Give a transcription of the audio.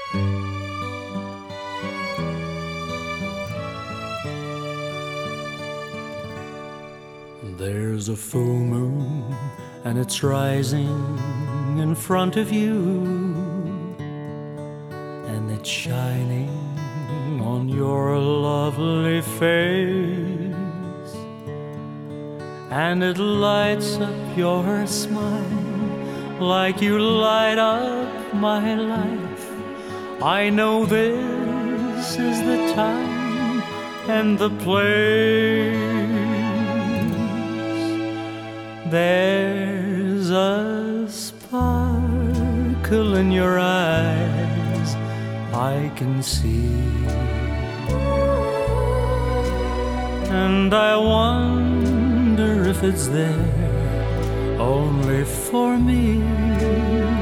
There's a full moon and it's rising in front of you, and it's shining on your lovely face, and it lights up your smile like you light up my life. I know this is the time and the place. There's a sparkle in your eyes I can see, and I wonder if it's there only for me.